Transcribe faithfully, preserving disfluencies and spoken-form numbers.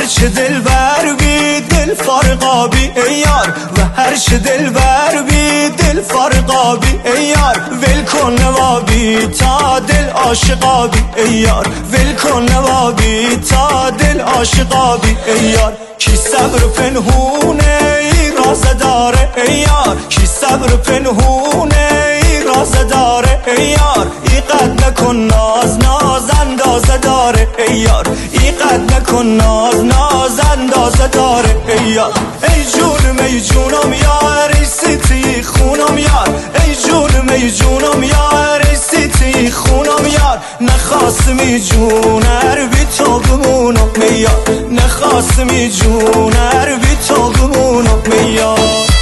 هرچه دل بر بی دل فرقابی ای یار، و هرچه دل بر بی دل فرقابی ای یار. ول کن نوابی تا دل عاشقابی ای یار، ول کن نوابی تا دل عاشقابی ای یار. کی صبر پنهونه ای راز داره ای یار، کی صبر پنهونه ای راز داره ای یار. ای قد نکن ناز ناز اندازه داره ای یار، ای قد نکن ناز ناز اندازه داره ای یار. ای جونم ای جونم یار، ای سیتی خونم یار، ای جونم ای جونم یار، ای سیتی خونم یار. نخواستمی جونر بی تو بمونم ای یار، نخواستمی جونر بی تو بمونم ای یار.